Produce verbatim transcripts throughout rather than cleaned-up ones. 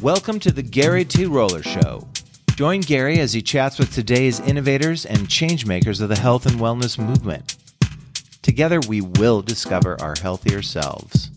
Welcome to the Gary T. Roller Show. Join Gary as he chats with today's innovators and changemakers of the health and wellness movement. Together, we will discover our healthier selves.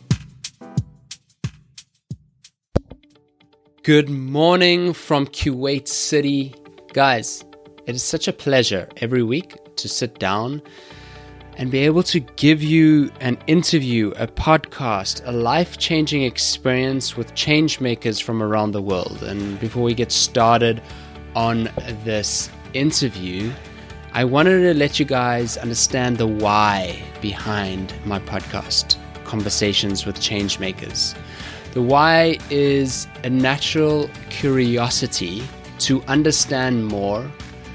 Good morning from Kuwait City. Guys, it is such a pleasure every week to sit down and be able to give you an interview, a podcast, a life-changing experience with change makers from around the world. And before we get started on this interview, I wanted to let you guys understand the why behind my podcast, Conversations with Change Makers. The why is a natural curiosity to understand more,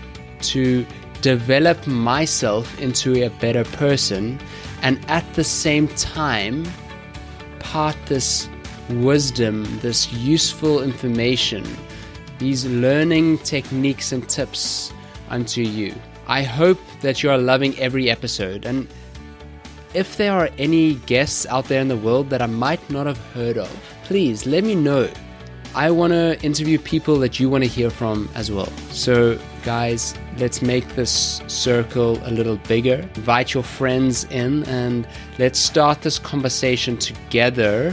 to develop myself into a better person, and at the same time part this wisdom, this useful information, these learning techniques and tips unto you. I hope that you are loving every episode, and if there are any guests out there in the world that I might not have heard of, please let me know. I want to interview people that you want to hear from as well. So guys, let's make this circle a little bigger. Invite your friends in and let's start this conversation together.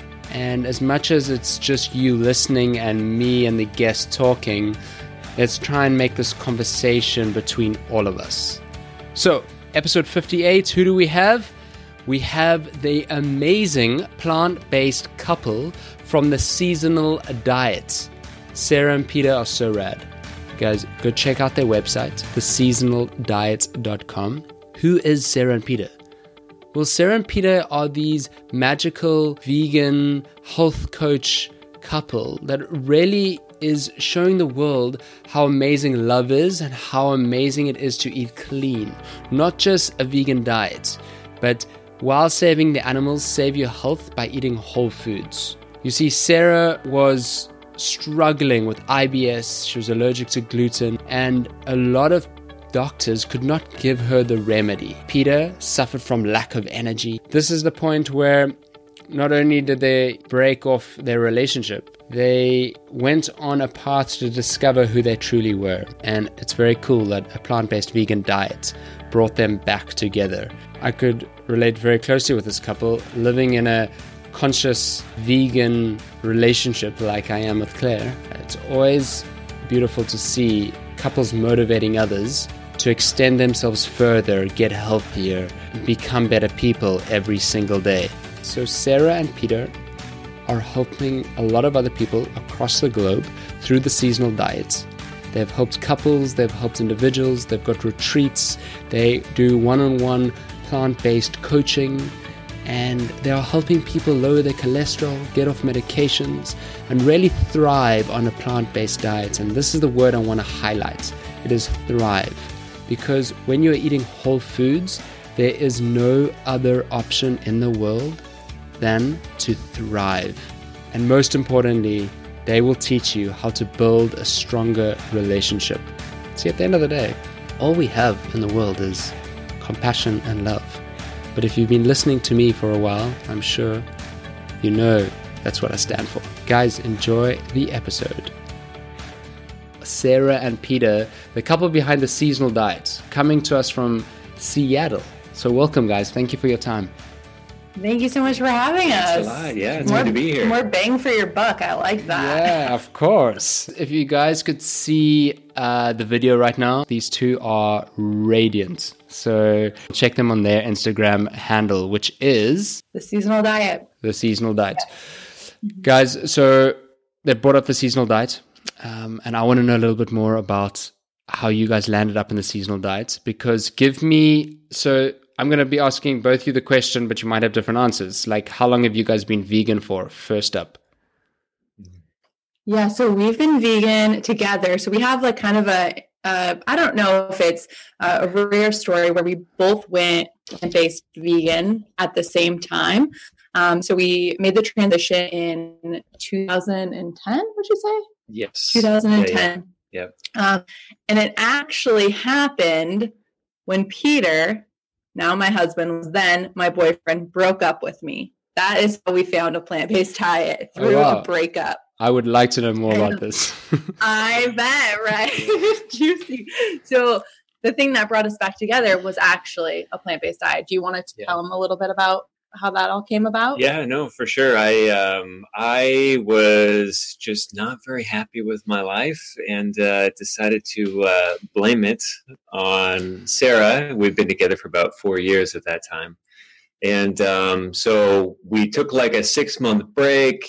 And as much as it's just you listening and me and the guest talking, let's try and make this conversation between all of us. So, episode fifty-eight, who do we have? We have the amazing plant-based couple from the Seasonal Diet. Sarah and Peter are so rad. Guys, go check out their website, the seasonal diet dot com. Who is Sarah and Peter? Well, Sarah and Peter are these magical vegan health coach couple that really is showing the world how amazing love is and how amazing it is to eat clean. Not just a vegan diet, but while saving the animals, save your health by eating whole foods. You see, Sarah was struggling with I B S, she was allergic to gluten, and a lot of doctors could not give her the remedy. Peter suffered from lack of energy. This is the point where not only did they break off their relationship, they went on a path to discover who they truly were. And it's very cool that a plant-based vegan diet brought them back together. I could relate very closely with this couple, living in a conscious vegan relationship like I am with Claire. It's always beautiful to see couples motivating others to extend themselves further, get healthier, become better people every single day. So Sarah and Peter are helping a lot of other people across the globe through the seasonal diets. They've helped couples, they've helped individuals, they've got retreats, they do one-on-one plant-based coaching, and they are helping people lower their cholesterol, get off medications, and really thrive on a plant-based diet. And this is the word I want to highlight. It is thrive. Because when you're eating whole foods, there is no other option in the world than to thrive. And most importantly, they will teach you how to build a stronger relationship. See, at the end of the day, all we have in the world is compassion and love. But if you've been listening to me for a while, I'm sure you know that's what I stand for. Guys, enjoy the episode. Sarah and Peter, the couple behind the Seasonal Diet, coming to us from Seattle. So welcome, guys. Thank you for your time. Thank you so much for having us. Thanks a lot. Yeah, it's more, good to be here. More bang for your buck. I like that. Yeah, of course. If you guys could see uh, the video right now, these two are radiant. So check them on their Instagram handle, which is The Seasonal Diet. The Seasonal Diet. Yeah. Guys, so they brought up the Seasonal Diet, um, and I want to know a little bit more about how you guys landed up in the Seasonal Diet. Because give me, so I'm going to be asking both you the question, but you might have different answers. Like, how long have you guys been vegan for? First up. Yeah, so we've been vegan together. So we have like kind of a, uh, I don't know if it's a rare story where we both went plant-based vegan at the same time. Um, so we made the transition in two thousand ten, would you say? Yes. twenty ten. Yeah. yeah. Um, and it actually happened when Peter, now my husband, was then my boyfriend, broke up with me. That is how we found a plant-based diet, through oh, wow. a breakup. I would like to know more about this. I bet, right? Juicy. So the thing that brought us back together was actually a plant-based diet. Do you want to Yeah. tell them a little bit about how that all came about? Yeah, no, for sure. I um, I was just not very happy with my life and uh, decided to uh, blame it on Sarah. We've been together for about four years at that time. And um, so we took like a six month break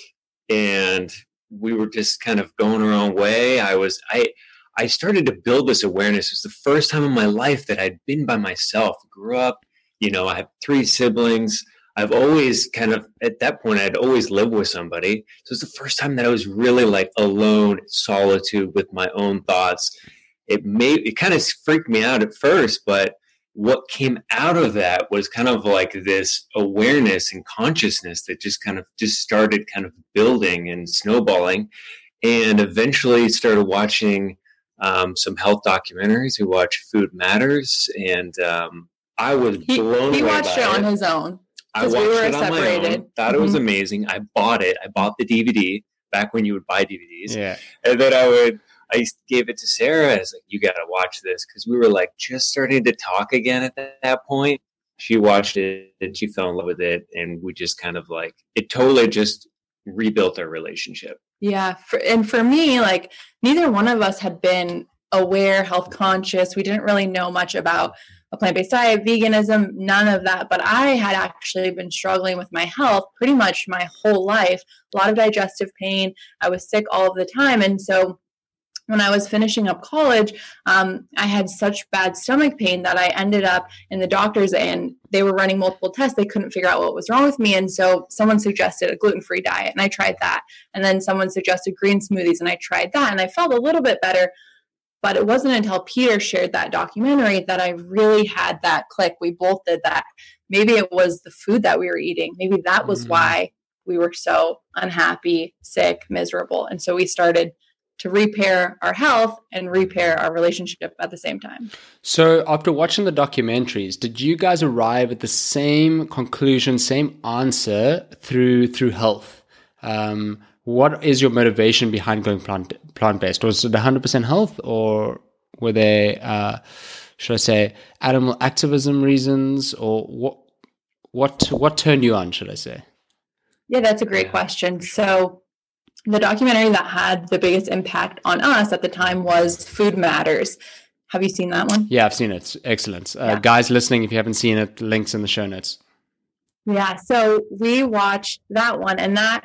and we were just kind of going our own way. I was, I, I started to build this awareness. It was the first time in my life that I'd been by myself. Grew up, you know, I have three siblings. I've always kind of, at that point, I'd always lived with somebody. So it's the first time that I was really like alone, solitude with my own thoughts. It made, it kind of freaked me out at first, but what came out of that was kind of like this awareness and consciousness that just kind of just started kind of building and snowballing, and eventually started watching um, some health documentaries. We watched Food Matters, and um, I was He, blown he away watched by it on it. his own. I 'cause watched we were it on my separated. own, thought it was Mhm. amazing. I bought it. I bought the D V D back when you would buy D V Ds. Yeah. And then I would, I gave it to Sarah. I was like, you got to watch this. Because we were like just starting to talk again at that, that point. She watched it and she fell in love with it. And we just kind of like, it totally just rebuilt our relationship. Yeah. For, and for me, like neither one of us had been aware, health conscious. We didn't really know much about a plant-based diet, veganism, none of that. But I had actually been struggling with my health pretty much my whole life. A lot of digestive pain. I was sick all of the time. And so when I was finishing up college, um, I had such bad stomach pain that I ended up in the doctor's and they were running multiple tests. They couldn't figure out what was wrong with me. And so someone suggested a gluten-free diet and I tried that. And then someone suggested green smoothies and I tried that and I felt a little bit better. But it wasn't until Peter shared that documentary that I really had that click. We both did that. Maybe it was the food that we were eating. Maybe that was Mm. why we were so unhappy, sick, miserable. And so we started to repair our health and repair our relationship at the same time. So after watching the documentaries, did you guys arrive at the same conclusion, same answer through through health? Um, what is your motivation behind going plant plant-based? Was it one hundred percent health, or were there, uh, should I say, animal activism reasons, or what? What what turned you on? Should I say? Yeah, that's a great Yeah, question. So the documentary that had the biggest impact on us at the time was Food Matters. Have you seen that one? Yeah, I've seen it. It's excellent. Uh, Yeah. Guys listening, if you haven't seen it, links in the show notes. Yeah, so we watched that one, and that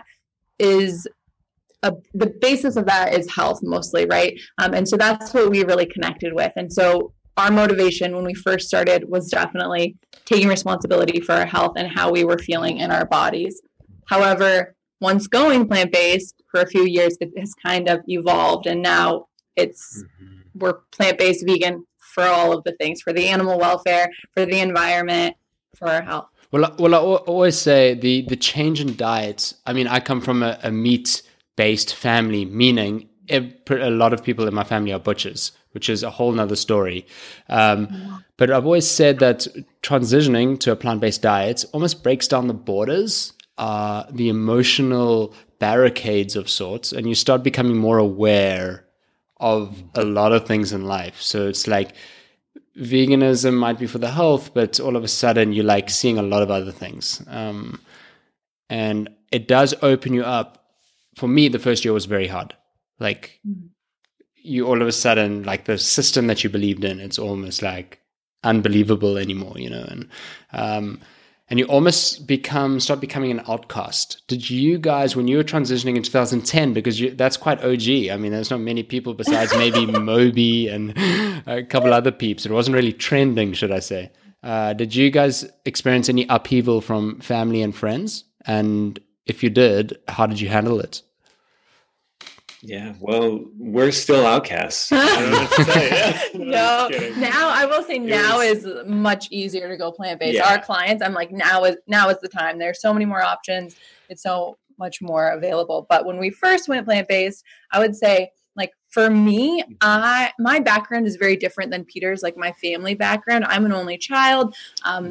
is a, the basis of that is health mostly, right? Um, and so that's what we really connected with. And so our motivation when we first started was definitely taking responsibility for our health and how we were feeling in our bodies. However, once going plant-based for a few years, it has kind of evolved, and now it's Mm-hmm. we're plant-based vegan for all of the things, for the animal welfare, for the environment, for our health. Well, I- well, I al- always say the the change in diets. I mean, I come from a, a meat-based family, meaning ev- a lot of people in my family are butchers, which is a whole nother story. Um, but I've always said that transitioning to a plant-based diet almost breaks down the borders, uh, the emotional barricades of sorts, and you start becoming more aware of a lot of things in life. So it's like veganism might be for the health, but all of a sudden you're like seeing a lot of other things. Um, and it does open you up. For me, the first year was very hard. Like you all of a sudden, like the system that you believed in, it's almost like unbelievable anymore, you know, and, um, and you almost become, start becoming an outcast. Did you guys, when you were transitioning in two thousand ten, because you, that's quite O G. I mean, there's not many people besides maybe Moby and a couple other peeps. It wasn't really trending, should I say. Uh, did you guys experience any upheaval from family and friends? And if you did, how did you handle it? Yeah, well, we're still outcasts. I don't know what to say. No, I'm just kidding. now I will say now was- is much easier to go plant-based. Yeah. Our clients, I'm like, now is now is the time. There's so many more options. It's so much more available. But when we first went plant-based, I would say, like, for me, I my background is very different than Peter's, like my family background. I'm an only child. Um,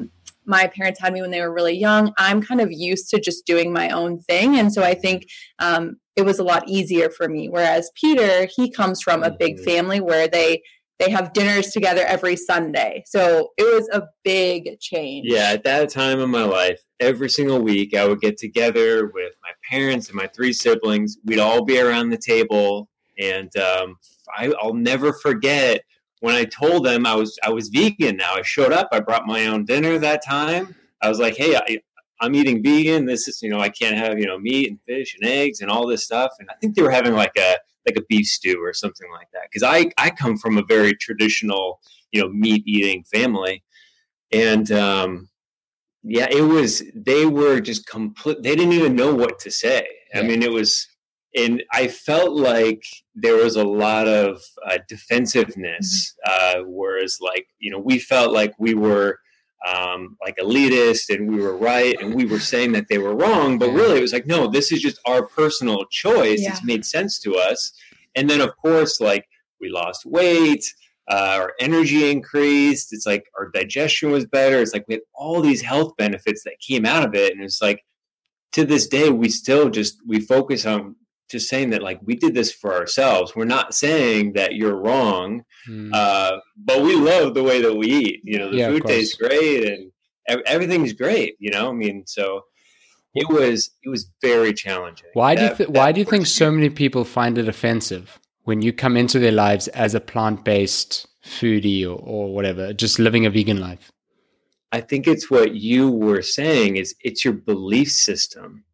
my parents had me when they were really young, I'm kind of used to just doing my own thing. And so I think um, it was a lot easier for me. Whereas Peter, he comes from a big family where they they have dinners together every Sunday. So it was a big change. Yeah, at that time in my life, every single week I would get together with my parents and my three siblings. We'd all be around the table. And um, I, I'll never forget when I told them I was I was vegan now. I showed up. I brought my own dinner that time. I was like, hey, I, I'm eating vegan. This is, you know, I can't have, you know, meat and fish and eggs and all this stuff. And I think they were having like a like a beef stew or something like that. Because I, I come from a very traditional, you know, meat-eating family. And, um, yeah, it was, they were just complete, they didn't even know what to say. Yeah. I mean, it was, and I felt like there was a lot of uh, defensiveness, uh, whereas like, you know, we felt like we were um, like elitist and we were right and we were saying that they were wrong, but really it was like, no, this is just our personal choice. Yeah. It's made sense to us. And then of course, like we lost weight, uh, our energy increased. It's like our digestion was better. It's like we had all these health benefits that came out of it. And it's like, to this day, we still just, we focus on just saying that like we did this for ourselves. We're not saying that you're wrong, mm. uh, but we love the way that we eat. You know, the yeah, food tastes great and ev- everything's great. You know, I mean, so it was it was very challenging. Why that, do you th- why do you think so many people find it offensive when you come into their lives as a plant-based foodie or, or whatever, just living a vegan life? I think it's what you were saying is it's your belief system.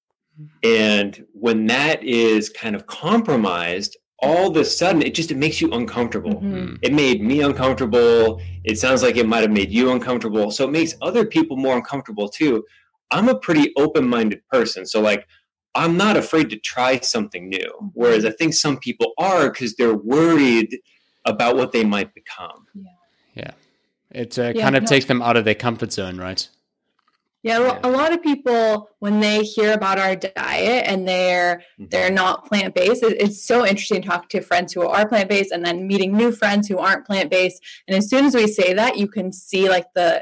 And when that is kind of compromised, all of a sudden, it just, it makes you uncomfortable. Mm-hmm. It made me uncomfortable. It sounds like it might have made you uncomfortable. So it makes other people more uncomfortable too. I'm a pretty open-minded person. So like, I'm not afraid to try something new. Whereas I think some people are because they're worried about what they might become. Yeah. Yeah. It uh, yeah, kind of no. takes them out of their comfort zone, right? Yeah, yeah, a lot of people, when they hear about our diet and they're mm-hmm. they're not plant-based, it's so interesting to talk to friends who are plant-based and then meeting new friends who aren't plant-based. And as soon as we say that, you can see like the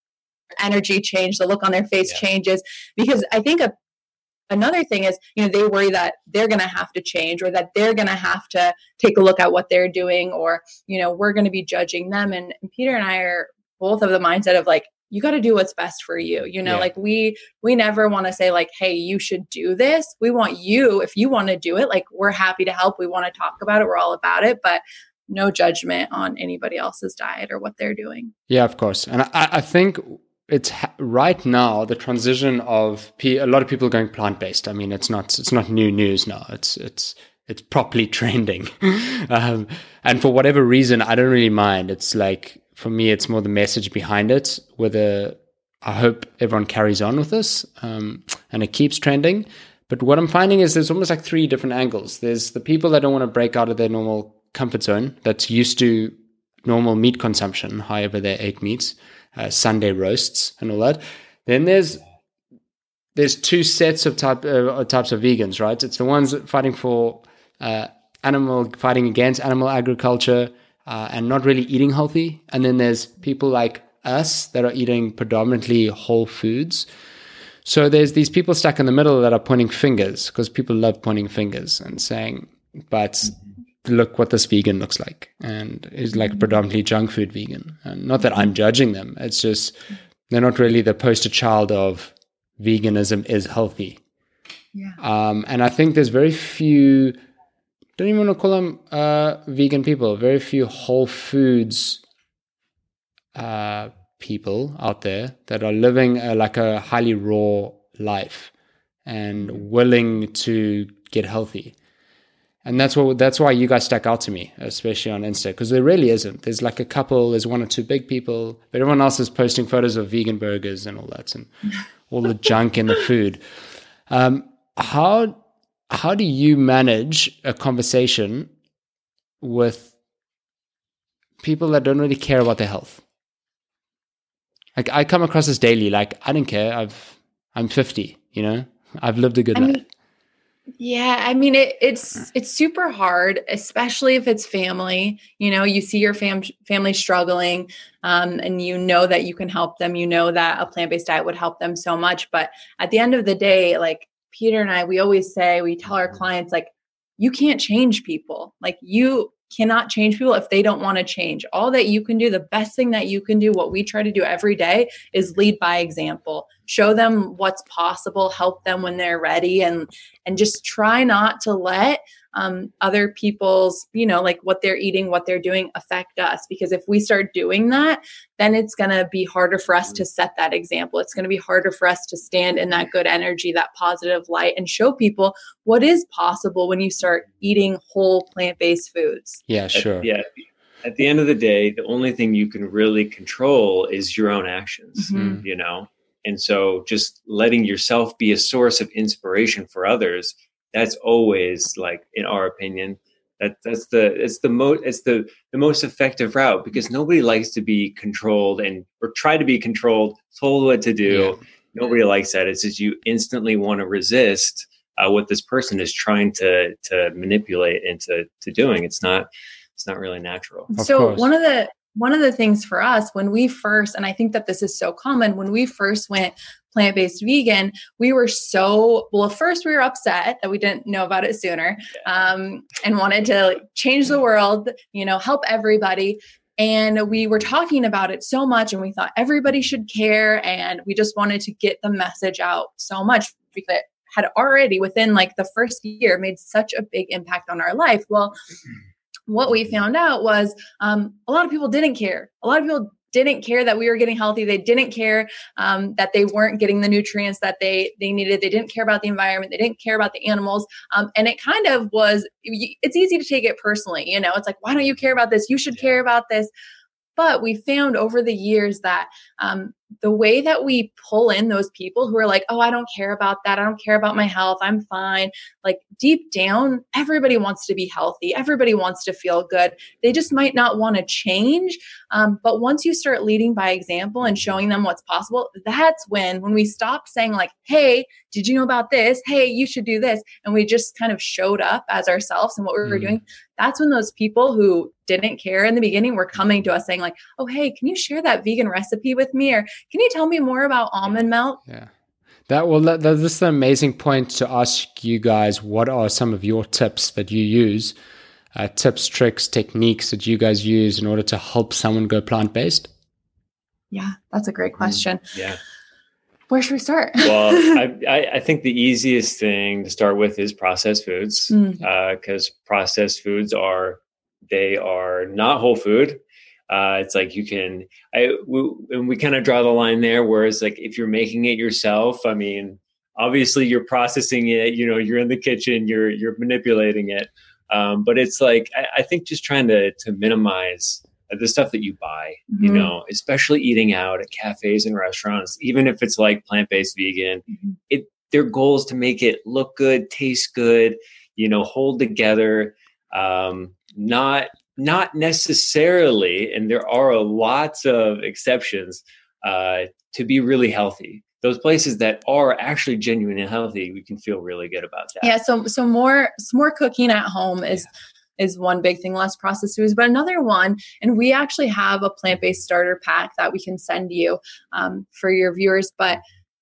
energy change, the look on their face yeah. changes. Because I think a, another thing is, you know, they worry that they're going to have to change or that they're going to have to take a look at what they're doing or, you know, we're going to be judging them. And, and Peter and I are both of the mindset of like, you got to do what's best for you. You know, yeah. like we, we never want to say like, hey, you should do this. We want you, if you want to do it, like we're happy to help. We want to talk about it. We're all about it, but no judgment on anybody else's diet or what they're doing. Yeah, of course. And I, I think it's ha- right now, the transition of P- a lot of people going plant-based. I mean, it's not, it's not new news now. It's, it's, it's properly trending. um, and for whatever reason, I don't really mind. It's like, for me, it's more the message behind it, whether I hope everyone carries on with this um, and it keeps trending. But what I'm finding is there's almost like three different angles. There's the people that don't want to break out of their normal comfort zone, that's used to normal meat consumption, however they ate meats, uh, Sunday roasts and all that. Then there's there's two sets of type uh, types of vegans, right? It's the ones fighting for uh, animal, fighting against animal agriculture, Uh, and not really eating healthy. And then there's people like us that are eating predominantly whole foods. So there's these people stuck in the middle that are pointing fingers because people love pointing fingers and saying, but look what this vegan looks like. And is like predominantly junk food vegan. And not that I'm judging them. It's just, they're not really the poster child of veganism is healthy. Yeah. Um, and I think there's very few, don't even want to call them uh, vegan people, very few whole foods uh, people out there that are living uh, like a highly raw life and willing to get healthy. And that's what that's why you guys stuck out to me, especially on Insta, because there really isn't. There's like a couple, there's one or two big people, but everyone else is posting photos of vegan burgers and all that and all the junk in the food. Um, how... How do you manage a conversation with people that don't really care about their health? Like I come across this daily, like I don't care. I've, I'm fifty, you know, I've lived a good I life. Mean, Yeah, I mean it, it's it's super hard, especially if it's family. You know, you see your fam- family struggling, um, and you know that you can help them. You know that a plant-based diet would help them so much. But at the end of the day, like Peter and I, we always say, we tell our clients, like, you can't change people. Like you cannot change people if they don't want to change. All that you can do, the best thing that you can do, what we try to do every day is lead by example. Show them what's possible, help them when they're ready, and and just try not to let um, other people's, you know, like what they're eating, what they're doing affect us. Because if we start doing that, then it's going to be harder for us to set that example. It's going to be harder for us to stand in that good energy, that positive light, and show people what is possible when you start eating whole plant-based foods. Yeah, sure. At, yeah. At the end of the day, the only thing you can really control is your own actions, Mm-hmm. you know? And so just letting yourself be a source of inspiration for others, that's always, like, in our opinion, that that's the, it's the most, it's the, the most effective route, because nobody likes to be controlled and, or try to be controlled, told what to do. Yeah. Nobody likes that. It's just you instantly want to resist uh, what this person is trying to, to manipulate into, to doing. It's not, it's not really natural. So one of the, One of the things for us when we first, and I think that this is so common, when we first went plant-based vegan, we were so, well, at first we were upset that we didn't know about it sooner, um, and wanted to change the world, you know, help everybody. And we were talking about it so much, and we thought everybody should care. And we just wanted to get the message out so much, because it had already within like the first year made such a big impact on our life. Well, what we found out was um, a lot of people didn't care. A lot of people didn't care that we were getting healthy. They didn't care um, that they weren't getting the nutrients that they they needed. They didn't care about the environment. They didn't care about the animals. Um, and it kind of was, it's easy to take it personally. You know, it's like, why don't you care about this? You should care about this. But we found over the years that um, the way that we pull in those people who are like, oh, I don't care about that. I don't care about my health. I'm fine. Like deep down, everybody wants to be healthy. Everybody wants to feel good. They just might not want to change. Um, but once you start leading by example and showing them what's possible, that's when, when we stopped saying like, hey, did you know about this? Hey, you should do this. And we just kind of showed up as ourselves and what we were mm. doing. That's when those people who didn't care in the beginning were coming to us saying like, oh, hey, can you share that vegan recipe with me? Or can you tell me more about almond milk? Yeah. That well, that, that, this is an amazing point to ask you guys. What are some of your tips that you use, uh, tips, tricks, techniques that you guys use in order to help someone go plant-based? Yeah, that's a great question. Mm, yeah. Where should we start? Well, I, I, I think the easiest thing to start with is processed foods, because mm. uh, processed foods are, they are not whole food. Uh, it's like you can, I, we, and we kind of draw the line there, whereas like if you're making it yourself, I mean, obviously you're processing it, you know, you're in the kitchen, you're, you're manipulating it. Um, but it's like, I, I think just trying to, to minimize the stuff that you buy, mm-hmm. you know, especially eating out at cafes and restaurants, even if it's like plant-based vegan, mm-hmm. it, their goal is to make it look good, taste good, you know, hold together, um, not, not necessarily, and there are lots of exceptions, uh, to be really healthy. Those places that are actually genuine and healthy, we can feel really good about that. Yeah. So, so more, more cooking at home is, yeah. is one big thing, less processed foods. But another one, and we actually have a plant-based starter pack that we can send you um, for your viewers, but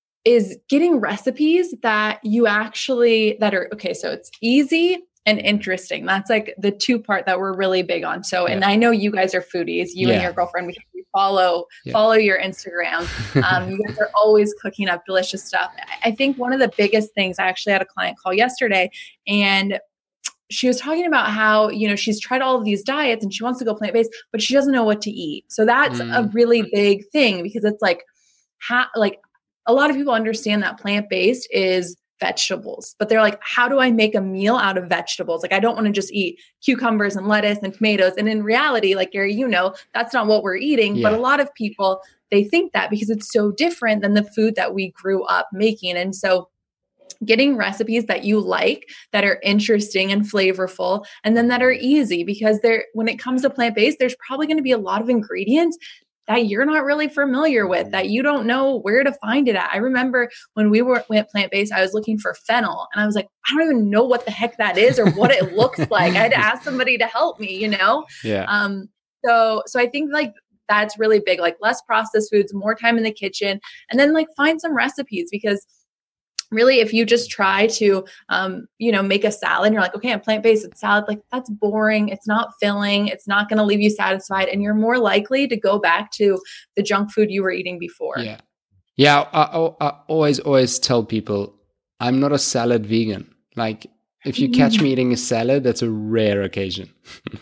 is getting recipes that you actually, that are, okay, so it's easy and interesting. That's like the two part that we're really big on. So, yeah. and I know you guys are foodies, you yeah. and your girlfriend, because we follow, yeah. follow your Instagram. Um, you guys are always cooking up delicious stuff. I think one of the biggest things, I actually had a client call yesterday, and she was talking about how, you know, she's tried all of these diets and she wants to go plant-based, but she doesn't know what to eat. So that's mm. a really big thing, because it's like, ha- like a lot of people understand that plant-based is vegetables, but they're like, how do I make a meal out of vegetables? Like, I don't want to just eat cucumbers and lettuce and tomatoes. And in reality, like Gary, you know, that's not what we're eating. Yeah. But a lot of people, they think that because it's so different than the food that we grew up making. And so getting recipes that you like, that are interesting and flavorful, and then that are easy, because there, when it comes to plant-based, there's probably going to be a lot of ingredients that you're not really familiar with, that you don't know where to find it at. I remember when we were went plant-based, I was looking for fennel and I was like, I don't even know what the heck that is or what it looks like. I had to ask somebody to help me, you know? Yeah. Um, so, so I think like that's really big, like less processed foods, more time in the kitchen, and then like find some recipes, because really, if you just try to, um, you know, make a salad and you're like, okay, I'm plant-based, it's salad, like that's boring. It's not filling. It's not going to leave you satisfied. And you're more likely to go back to the junk food you were eating before. Yeah. Yeah. I, I, I always, always tell people I'm not a salad vegan. Like if you catch me eating a salad, that's a rare occasion.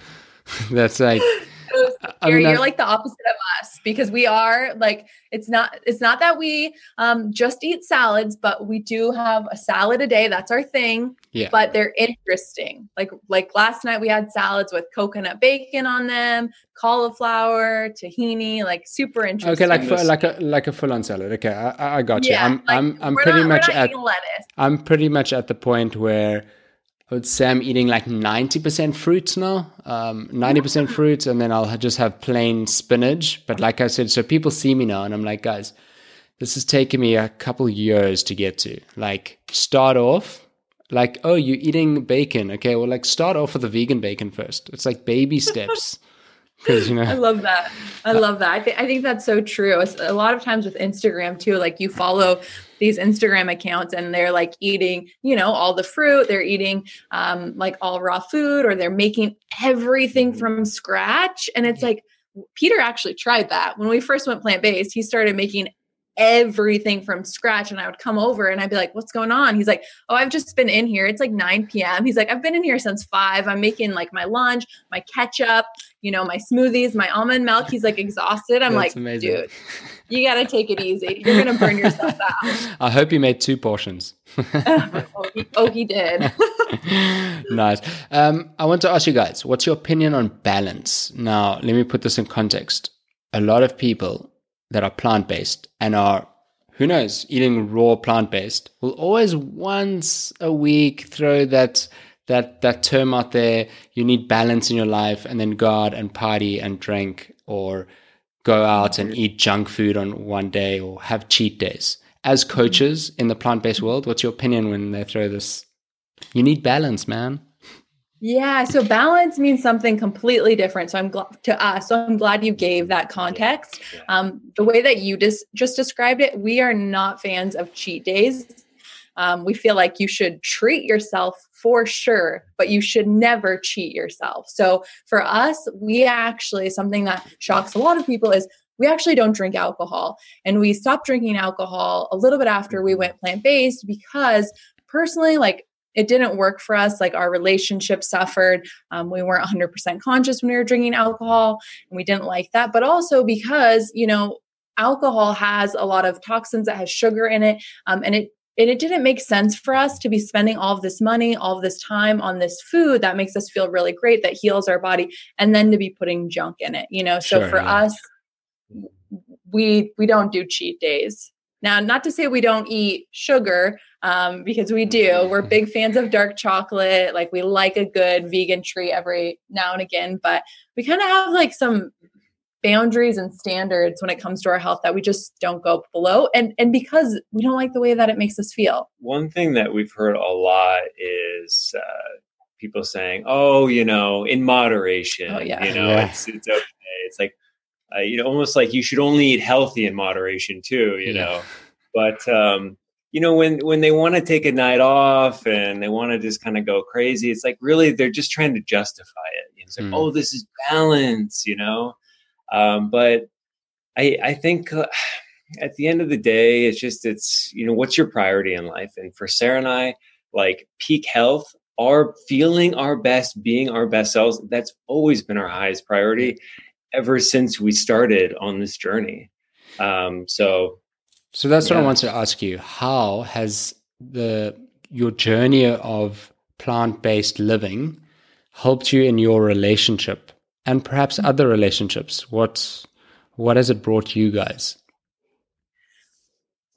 That's like, I mean, you're, I, you're like the opposite of us, because we are like, it's not, it's not that we um, just eat salads, but we do have a salad a day. That's our thing. Yeah. But they're interesting. Like, like last night we had salads with coconut bacon on them, cauliflower, tahini, like super interesting. Okay. Like, for, like a, like a full on salad. Okay. I, I got you. Yeah, I'm, like, I'm, I'm we're pretty not, much we're not at, eating lettuce. I'm pretty much at the point where I would say I'm eating like ninety percent fruits now, um, ninety percent fruits, and then I'll just have plain spinach. But like I said, so people see me now and I'm like, guys, this has taken me a couple years to get to. Like, start off like, oh, you're eating bacon. Okay, well, like start off with the vegan bacon first. It's like baby steps. Because, you know, I love that. I love that. I think I think that's so true. It's a lot of times with Instagram too, like you follow these Instagram accounts and they're like eating, you know, all the fruit, they're eating um, like all raw food, or they're making everything from scratch. And it's like, Peter actually tried that. When we first went plant-based, he started making everything from scratch, and I would come over and I'd be like, what's going on? He's like, oh, I've just been in here. It's like nine p.m. He's like, I've been in here since five. I'm making like my lunch, my ketchup, you know, my smoothies, my almond milk. He's like exhausted. I'm That's like, amazing. Dude, you got to take it easy. You're going to burn yourself out. I hope you made two portions. oh, he, oh, he did. Nice. Um, I want to ask you guys, what's your opinion on balance? Now, let me put this in context. A lot of people that are plant-based and are, who knows, eating raw plant-based will always once a week throw that that that term out there. You need balance in your life, and then go out and party and drink, or go out and eat junk food on one day, or have cheat days. As coaches in the plant-based world, what's your opinion when they throw this? You need balance, man. Yeah. So balance means something completely different. So I'm glad to us. So I'm glad you gave that context. Um, the way that you just, just described it, we are not fans of cheat days. Um, we feel like you should treat yourself for sure, but you should never cheat yourself. So for us, we actually, something that shocks a lot of people is we actually don't drink alcohol. And we stopped drinking alcohol a little bit after we went plant-based, because personally, like, it didn't work for us. Like, our relationship suffered. Um, we weren't one hundred percent conscious when we were drinking alcohol, and we didn't like that. But also because, you know, alcohol has a lot of toxins, that has sugar in it. Um, and it and it didn't make sense for us to be spending all of this money, all of this time on this food that makes us feel really great, that heals our body, and then to be putting junk in it, you know? So Sure, for yeah. us, we we don't do cheat days. Now, not to say we don't eat sugar, um, because we do. We're big fans of dark chocolate. Like, we like a good vegan treat every now and again, but we kind of have like some boundaries and standards when it comes to our health that we just don't go below. And, and because we don't like the way that it makes us feel. One thing that we've heard a lot is uh, people saying, oh, you know, in moderation, Oh, yeah. you know, Yeah. it's, it's okay. It's like, Uh, you know, almost like you should only eat healthy in moderation too, you Yeah. know. But um, you know, when when they want to take a night off and they want to just kind of go crazy, it's like really they're just trying to justify it. It's like, Mm. oh, this is balance, you know. Um, but I I think uh, at the end of the day, it's just it's you know, what's your priority in life? And for Sarah and I, like peak health, our feeling our best, being our best selves, that's always been our highest priority ever since we started on this journey. Um, so, So that's what I Yeah. want to ask you. How has the your journey of plant-based living helped you in your relationship and perhaps other relationships? What what has it brought you guys?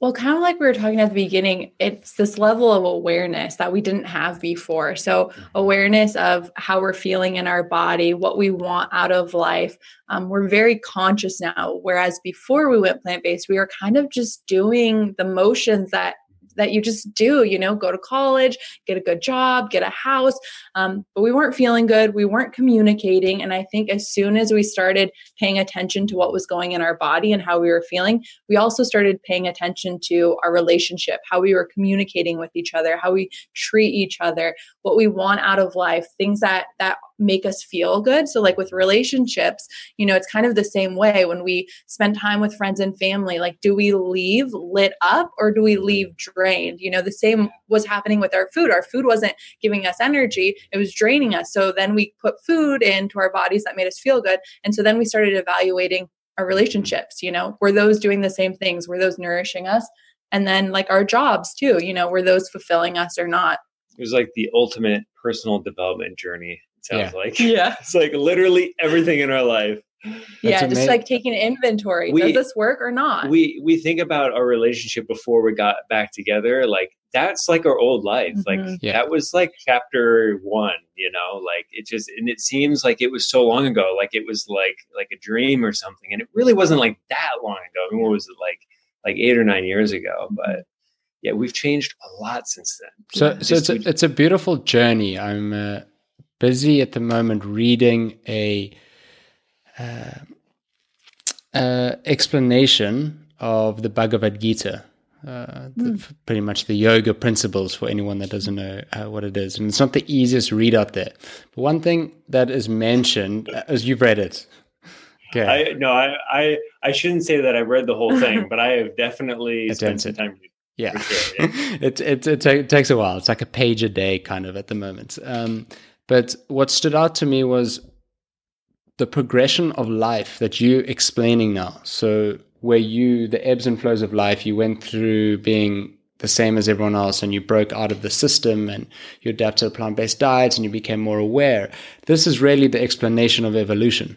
Well, kind of like we were talking at the beginning, it's this level of awareness that we didn't have before. So awareness of how we're feeling in our body, what we want out of life. Um, we're very conscious now. Whereas before we went plant-based, we were kind of just doing the motions that that you just do, you know, go to college, get a good job, get a house. Um, but we weren't feeling good. We weren't communicating. And I think as soon as we started paying attention to what was going in our body and how we were feeling, we also started paying attention to our relationship, how we were communicating with each other, how we treat each other, what we want out of life, things that, that make us feel good. So like with relationships, you know, it's kind of the same way when we spend time with friends and family, like, do we leave lit up or do we leave drained? You know, the same was happening with our food. Our food wasn't giving us energy. It was draining us. So then we put food into our bodies that made us feel good. And so then we started evaluating our relationships, you know, were those doing the same things? Were those nourishing us? And then like our jobs too, you know, were those fulfilling us or not? It was like the ultimate personal development journey. Sounds Yeah. like, Yeah. It's like literally everything in our life. Yeah, That's just ama- like taking inventory. We- Does this work or not? We we think about our relationship before we got back together. Like that's like our old life. Mhm. Like Yeah. that was like chapter one. You know, like it just and it seems like it was so long ago. Like it was like like a dream or something. And it really wasn't like that long ago. I mean, what was it like like eight or nine years ago? But yeah, we've changed a lot since then. So, Yeah. so it's a, it's a beautiful journey. I'm uh, busy at the moment reading a uh, uh, explanation of the Bhagavad Gita, uh, the, pretty much the yoga principles for anyone that doesn't know uh, what it is. And it's not the easiest read out there. But one thing that is mentioned, uh, as you've read it. Okay. I no, I, I I shouldn't say that I read the whole thing, but I have definitely spent some Attempted. time reading. Yeah, For sure, yeah. it, it, it, ta- it takes a while. It's like a page a day kind of at the moment. Um, but what stood out to me was the progression of life that you explaining now. So where you, the ebbs and flows of life, you went through being the same as everyone else and you broke out of the system and you adapted to plant-based diets and you became more aware. This is really the explanation of evolution.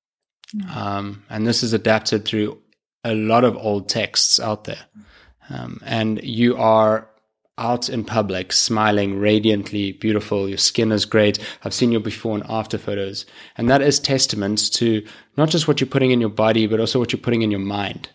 Um, and this is adapted through a lot of old texts out there. Um, and you are out in public, smiling, radiantly beautiful. Your skin is great. I've seen your before and after photos. And that is testament to not just what you're putting in your body, but also what you're putting in your mind.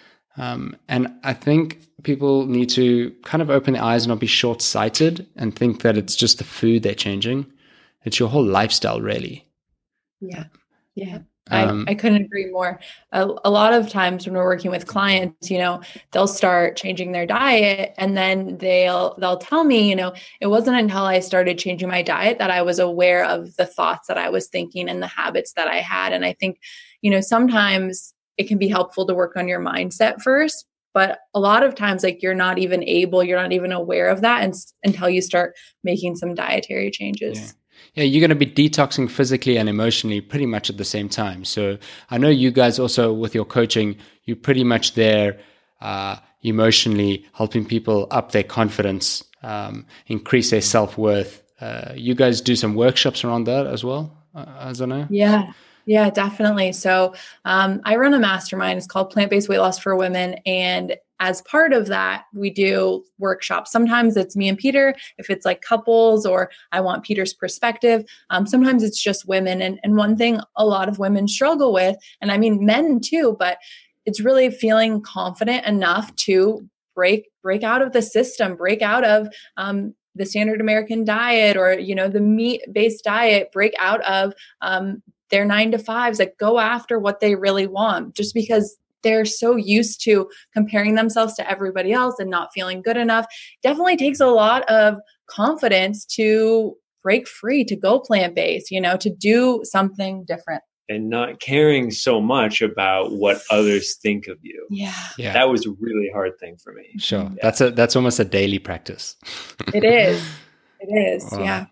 Um, and I think people need to kind of open their eyes and not be short-sighted and think that it's just the food they're changing. It's your whole lifestyle, really. Yeah. Yeah. Um, I, I couldn't agree more. A, a lot of times when we're working with clients, you know, they'll start changing their diet and then they'll, they'll tell me, you know, it wasn't until I started changing my diet that I was aware of the thoughts that I was thinking and the habits that I had. And I think, you know, sometimes it can be helpful to work on your mindset first, but a lot of times, like you're not even able, you're not even aware of that and, until you start making some dietary changes. Yeah. Yeah, you're going to be detoxing physically and emotionally pretty much at the same time. So I know you guys also with your coaching, you're pretty much there uh, emotionally helping people up their confidence, um, increase their self-worth. Uh, you guys do some workshops around that as well, uh, as I know? Yeah. Yeah, definitely. So um, I run a mastermind. It's called Plant-Based Weight Loss for Women. And as part of that, we do workshops. Sometimes it's me and Peter, if it's like couples or I want Peter's perspective. Um, sometimes it's just women. And, and one thing a lot of women struggle with, and I mean men too, but it's really feeling confident enough to break break out of the system, break out of um, the standard American diet or, you know, the meat-based diet, break out of um, their nine to fives, like go after what they really want, just because they're so used to comparing themselves to everybody else and not feeling good enough. Definitely takes a lot of confidence to break free, to go plant-based, you know, to do something different. And not caring so much about what others think of you. Yeah, Yeah, That was a really hard thing for me. sure. Yeah. That's a that's almost a daily practice. it is. It is. Wow. Yeah.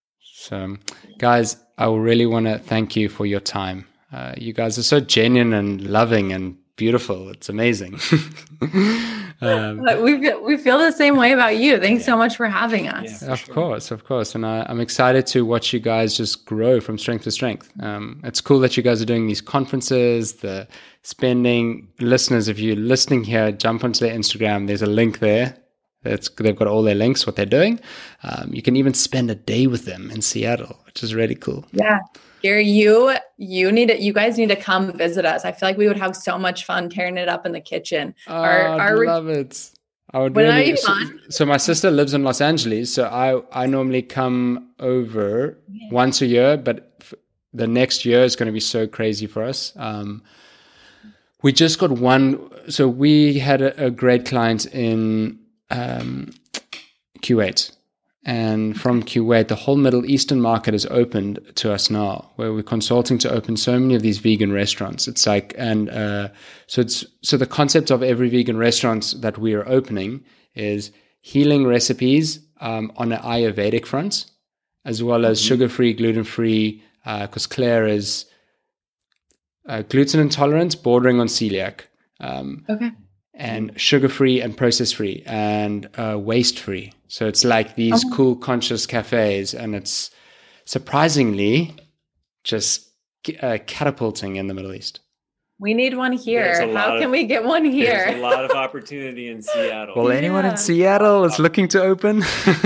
So, guys, I really want to thank you for your time. Uh, you guys are so genuine and loving and beautiful. It's amazing. um, we feel, we feel the same way about you. Thanks yeah. so much for having us. Yeah, of sure. course, of course. And I, I'm excited to watch you guys just grow from strength to strength. Um, it's cool that you guys are doing these conferences, the spending. Listeners, if you're listening here, jump onto their Instagram. There's a link there. It's, they've got all their links, what they're doing. Um, you can even spend a day with them in Seattle, which is really cool. Yeah. Gary, you you need to, you guys need to come visit us. I feel like we would have so much fun tearing it up in the kitchen. Oh, our, I love it. I would when really. So, so my sister lives in Los Angeles, so I I normally come over yeah. once a year, but f- the next year is going to be so crazy for us. Um, we just got one. So we had a, a great client in um, Kuwait. And from Kuwait, the whole Middle Eastern market is opened to us now, where we're consulting to open so many of these vegan restaurants. It's like, and uh, so it's so the concept of every vegan restaurant that we are opening is healing recipes um, on an Ayurvedic front, as well as mm-hmm. sugar-free, gluten-free, because uh, Claire is uh, gluten intolerant, bordering on celiac. Um, okay. And sugar-free and process-free and uh, waste-free. So it's like these oh. cool, conscious cafes, and it's surprisingly just uh, catapulting in the Middle East. We need one here. How can of, we get one here? There's a lot of opportunity in Seattle. Well, yeah. anyone in Seattle is looking to open.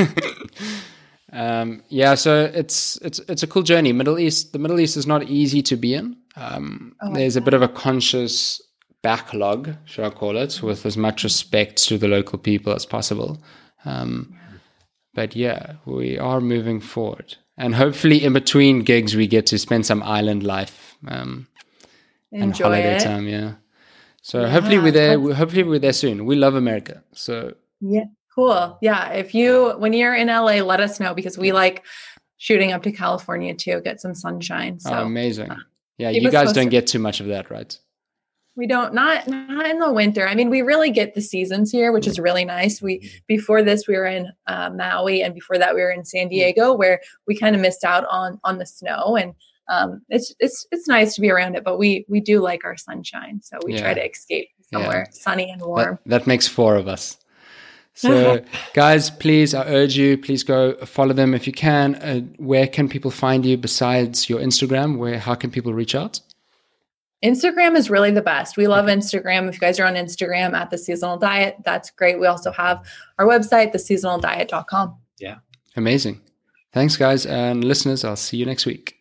um, yeah, so it's it's it's a cool journey. Middle East, the Middle East is not easy to be in. Um, oh there's God. a bit of a conscious backlog, should I call it, with as much respect to the local people as possible. Um, but yeah, we are moving forward. And hopefully in between gigs, we get to spend some island life um, and holiday it. time. Yeah. So yeah, hopefully we're there. Hopefully we're there soon. We love America. So yeah, cool. Yeah. If you, when you're in L A, let us know, because we like shooting up to California too, get some sunshine. So oh, amazing. Uh, yeah. You guys don't get too much of that, right? We don't, not not in the winter. I mean, we really get the seasons here, which is really nice. We before this we were in uh, Maui, and before that we were in San Diego, where we kind of missed out on on the snow. And um, it's it's it's nice to be around it, but we we do like our sunshine, so we yeah. try to escape somewhere yeah. sunny and warm. That, that makes four of us. So, guys, please, I urge you, please go follow them if you can. Uh, where can people find you besides your Instagram? Where how can people reach out? Instagram is really the best. We love Instagram. If you guys are on Instagram at The Seasonal Diet, that's great. We also have our website, the seasonal diet dot com. Yeah. Amazing. Thanks, guys. And listeners, I'll see you next week.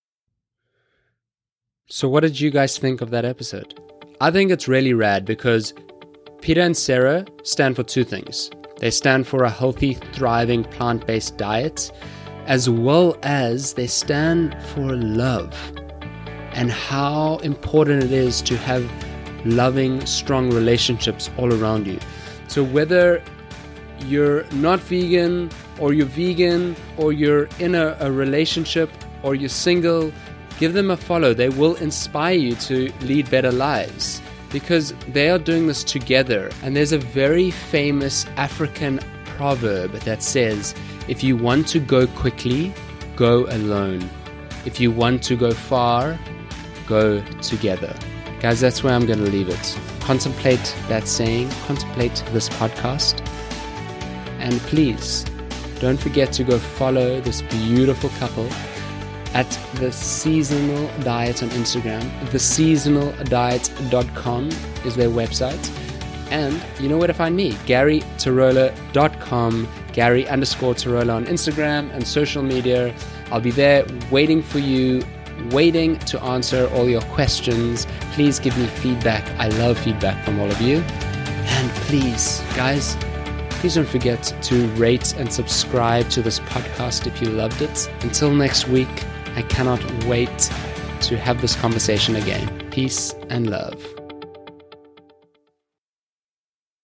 So what did you guys think of that episode? I think it's really rad because Peter and Sarah stand for two things. They stand for a healthy, thriving, plant-based diet, as well as they stand for love. And how important it is to have loving, strong relationships all around you. So whether you're not vegan, or you're vegan, or you're in a, a relationship, or you're single, give them a follow. They will inspire you to lead better lives, because they are doing this together. And there's a very famous African proverb that says, if you want to go quickly, go alone. If you want to go far, go together. Guys, that's where I'm going to leave it. Contemplate that saying, contemplate this podcast. And please, don't forget to go follow this beautiful couple at The Seasonal Diet on Instagram. the seasonal diet dot com is their website. And you know where to find me, gary tarola dot com, Gary underscore Tarola on Instagram and social media. I'll be there waiting for you, waiting to answer all your questions. Please give me feedback. I love feedback from all of you. And please, guys, please don't forget to rate and subscribe to this podcast if you loved it. Until next week, I cannot wait to have this conversation again. Peace and love.